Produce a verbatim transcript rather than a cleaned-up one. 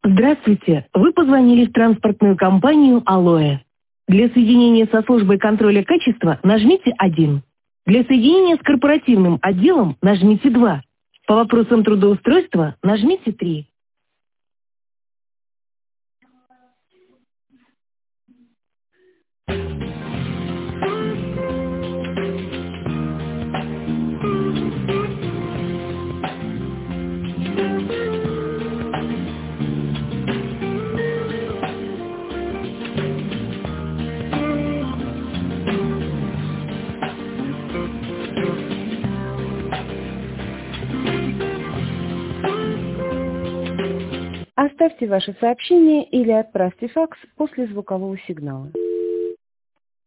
Здравствуйте. Вы позвонили в транспортную компанию «Алоэ». Для соединения со службой контроля качества нажмите один. Для соединения с корпоративным отделом нажмите два. По вопросам трудоустройства нажмите три. Оставьте ваше сообщение или отправьте факс после звукового сигнала.